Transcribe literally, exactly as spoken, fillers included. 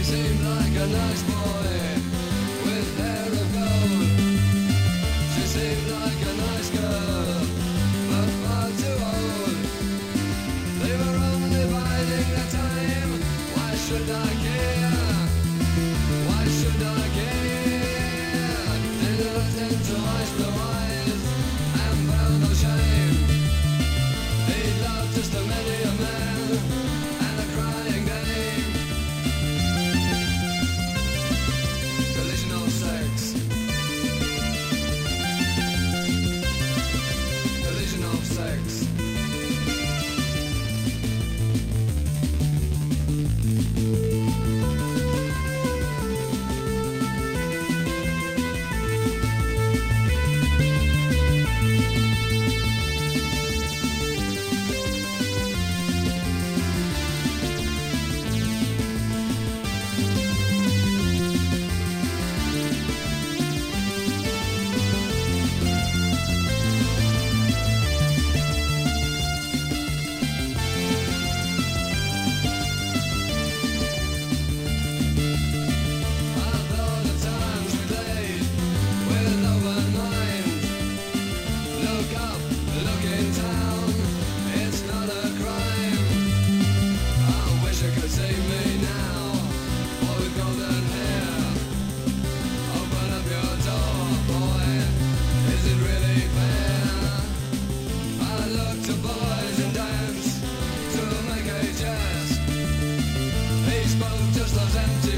seemed like a nice boy with hair of gold. She seemed like a nice girl, but far too old. They were only biding their time. Why should I care? Why should I care? They looked into my blue eyes and felt no shame. He loved just a many a man and a crying dame. Collision of sex. Collision of sex. Just those empty